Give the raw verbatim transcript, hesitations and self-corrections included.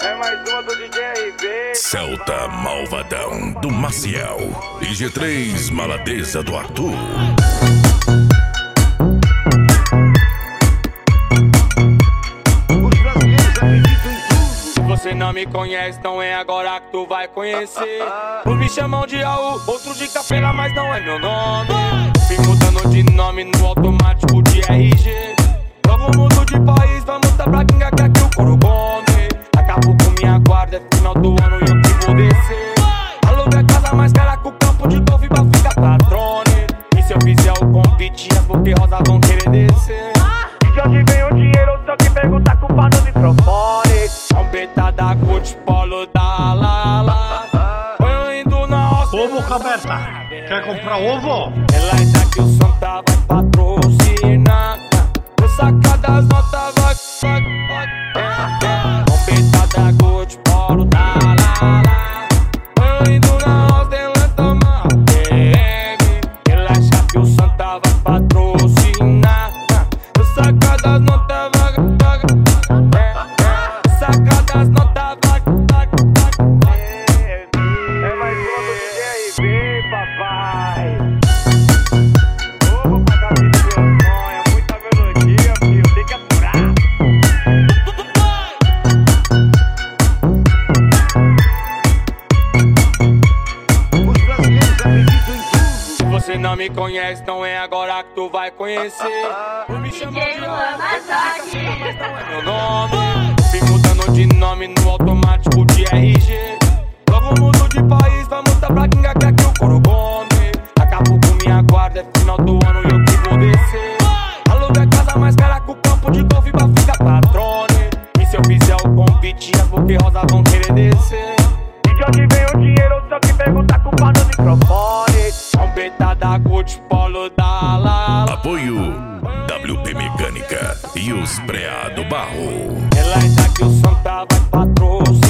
É mais uma do D J R B. Celta Malvadão do Maciel e G três Maladeza do Arthur. Os brasileiros acreditam em tudo. Se você não me conhece, não é agora que tu vai conhecer. Uns me chamam de Raul, outros de Capela, mas não é meu nome. Fui mudando de nome no automático de R G. Novo mundo de país, vamos tá pra quem quer que o couro come. Acabo com minha guarda, é final do ano e eu que vou descer. Aluga a casa mais cara que o campo de golfe pra ficar patrone. E se eu fizer o convite, as boquerosas vão querer descer. De onde vem o dinheiro, só que pergunta culpa no microfone. Trombeta da Gucci, polo da Lala. Foi indo na roça. Ovo, Roberta, quer comprar ovo? Relaxa que o Santa vai patrocinar. Vou sacar das notas, vai, vai, vai. Trombeta da Gucci, polo da Lala. Foi indo na roça, lenta Martini. Relaxa que o Santa vai patrocinar. Vou sacar das notas, vai, vai, vai. Sacar das notas, vai, vai, vai. É mais uma do D J R B, papai. Ovo pra cabeça do meu sonho, muita melodia, filho, tem que aturar. Os brasileiros acreditam em tudo. Se você não me conhece, não é agora que tu vai conhecer. Não me chamou de Raul, mas não é meu nome. Fui mudando de nome no automático de R G. Novo mundo de país, vamos tá pra quem quer que o couro come. Acabo com minha guarda, é final do ano e eu que vou descer. Aluga a casa mais cara que o campo de golfe pra ficar patrone. E se eu fizer o convite, as boquerosas vão querer descer. De onde vem o dinheiro, só que pergunta culpa no microfone. Trombeta da Gucci, polo da Lala. Apoio W P Mecânica e os Preá do Barro. Relaxa que o Santa vai patrocinar.